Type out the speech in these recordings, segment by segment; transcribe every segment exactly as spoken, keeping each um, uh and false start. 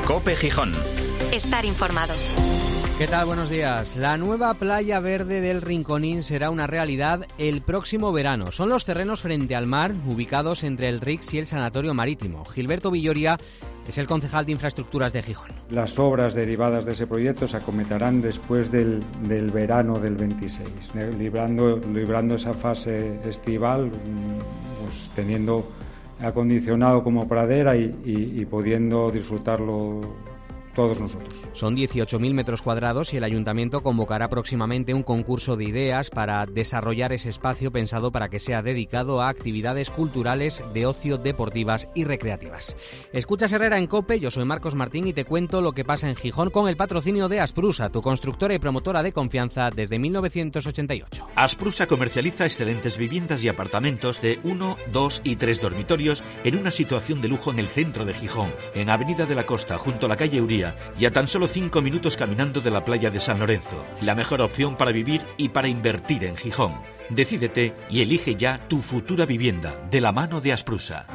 COPE Gijón. Estar informado. ¿Qué tal? Buenos días. La nueva playa verde del Rinconín será una realidad el próximo verano. Son los terrenos frente al mar, ubicados entre el R I C S y el Sanatorio Marítimo. Gilberto Villoria es el concejal de Infraestructuras de Gijón. Las obras derivadas de ese proyecto se acometerán después del, del verano del veintiséis, librando, librando esa fase estival, pues, teniendo acondicionado como pradera y, y, y pudiendo disfrutarlo todos nosotros. Son dieciocho mil metros cuadrados y el Ayuntamiento convocará próximamente un concurso de ideas para desarrollar ese espacio pensado para que sea dedicado a actividades culturales, de ocio, deportivas y recreativas. Escuchas Herrera en COPE, yo soy Marcos Martín y te cuento lo que pasa en Gijón con el patrocinio de Asprusa, tu constructora y promotora de confianza desde mil novecientos ochenta y ocho. Asprusa comercializa excelentes viviendas y apartamentos de uno, dos y tres dormitorios en una situación de lujo en el centro de Gijón, en Avenida de la Costa, junto a la calle Uría, y a tan solo cinco minutos caminando de la playa de San Lorenzo. La mejor opción para vivir y para invertir en Gijón. Decídete y elige ya tu futura vivienda de la mano de Asprusa.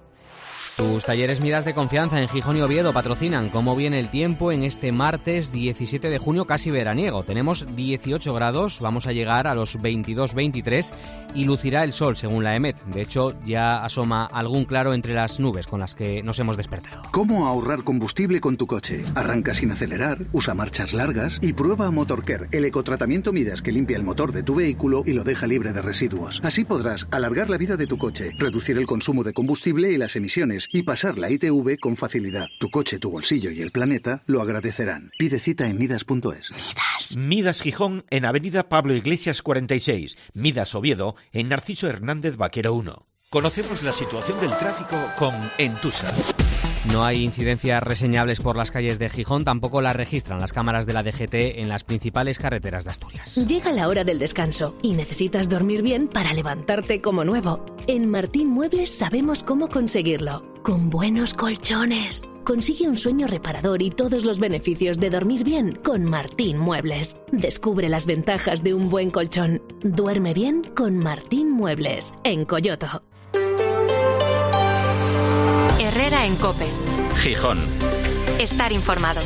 Tus talleres Midas de confianza en Gijón y Oviedo patrocinan cómo viene el tiempo en este martes diecisiete de junio, casi veraniego. Tenemos dieciocho grados, vamos a llegar a los veintidós veintitrés y lucirá el sol según la EMET. De hecho, ya asoma algún claro entre las nubes con las que nos hemos despertado. ¿Cómo ahorrar combustible con tu coche? Arranca sin acelerar, usa marchas largas y prueba Motorcare, el ecotratamiento Midas que limpia el motor de tu vehículo y lo deja libre de residuos. Así podrás alargar la vida de tu coche, reducir el consumo de combustible y las emisiones y pasar la I T V con facilidad. Tu coche, tu bolsillo y el planeta lo agradecerán. Pide cita en midas punto es. Midas. Midas Gijón en Avenida Pablo Iglesias cuarenta y seis. Midas Oviedo en Narciso Hernández Vaquero uno. Conocemos la situación del tráfico con Entusa. No hay incidencias reseñables por las calles de Gijón, tampoco las registran las cámaras de la D G T en las principales carreteras de Asturias. Llega la hora del descanso y necesitas dormir bien para levantarte como nuevo. En Martín Muebles sabemos cómo conseguirlo. Con buenos colchones. Consigue un sueño reparador y todos los beneficios de dormir bien con Martín Muebles. Descubre las ventajas de un buen colchón. Duerme bien con Martín Muebles, en Coyoto. Herrera en COPE. Gijón. Estar informado.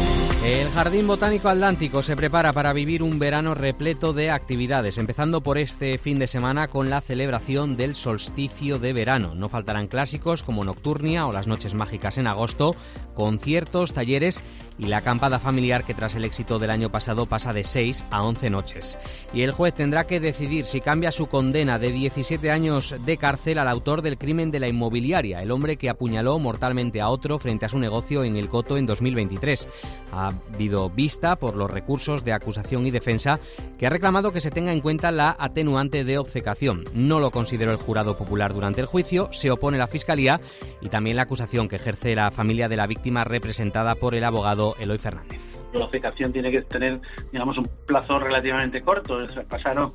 El Jardín Botánico Atlántico se prepara para vivir un verano repleto de actividades, empezando por este fin de semana con la celebración del solsticio de verano. No faltarán clásicos como Nocturnia o las Noches Mágicas en agosto, conciertos, talleres y la acampada familiar que tras el éxito del año pasado pasa de seis a once noches. Y el juez tendrá que decidir si cambia su condena de diecisiete años de cárcel al autor del crimen de la inmobiliaria, el hombre que apuñaló mortalmente a otro frente a su negocio en El Coto en dos mil veintitrés. Ha habido vista por los recursos de acusación y defensa, que ha reclamado que se tenga en cuenta la atenuante de obcecación. No lo consideró el jurado popular durante el juicio, se opone la Fiscalía y también la acusación que ejerce la familia de la víctima representada por el abogado Eloy Fernández. La obcecación tiene que tener, digamos, un plazo relativamente corto. O sea, pasaron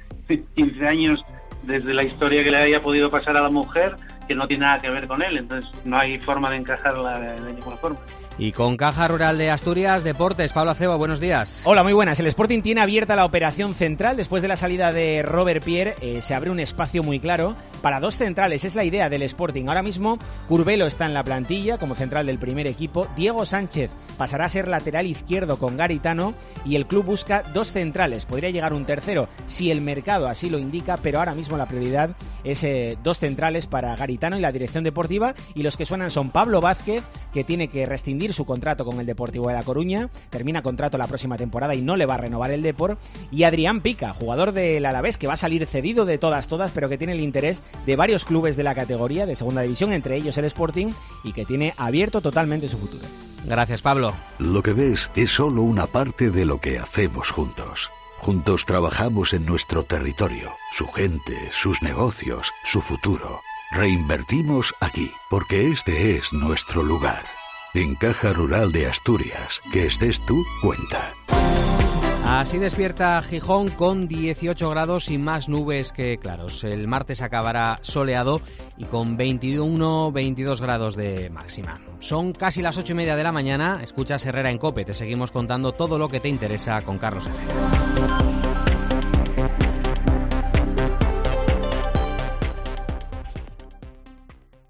quince años desde la historia que le haya podido pasar a la mujer, que no tiene nada que ver con él, entonces no hay forma de encajarla de, de ninguna forma. Y con Caja Rural de Asturias, Deportes, Pablo Acebo, buenos días. Hola, muy buenas. El Sporting tiene abierta la operación central. Después de la salida de Robert Pierre, eh, se abre un espacio muy claro para dos centrales. Es la idea del Sporting. Ahora mismo, Curbelo está en la plantilla como central del primer equipo. Diego Sánchez pasará a ser lateral izquierdo con Garitano y el club busca dos centrales. Podría llegar un tercero si el mercado así lo indica, pero ahora mismo la prioridad es eh, dos centrales para Garitano y la dirección deportiva. Y los que suenan son Pablo Vázquez, que tiene que rescindir su contrato con el Deportivo de La Coruña, termina contrato la próxima temporada y no le va a renovar el Depor, y Adrián Pica, jugador del Alavés, que va a salir cedido de todas todas, pero que tiene el interés de varios clubes de la categoría de segunda división, entre ellos el Sporting, y que tiene abierto totalmente su futuro. Gracias, Pablo. Lo que ves es solo una parte de lo que hacemos juntos. Juntos trabajamos en nuestro territorio, su gente, sus negocios, su futuro. Reinvertimos aquí, porque este es nuestro lugar. En Caja Rural de Asturias, que estés tú, cuenta. Así despierta Gijón con dieciocho grados y más nubes que claros. El martes acabará soleado y con veintiuno veintidós grados de máxima. Son casi las ocho y media de la mañana. Escuchas Herrera en COPE. Te seguimos contando todo lo que te interesa con Carlos Herrera.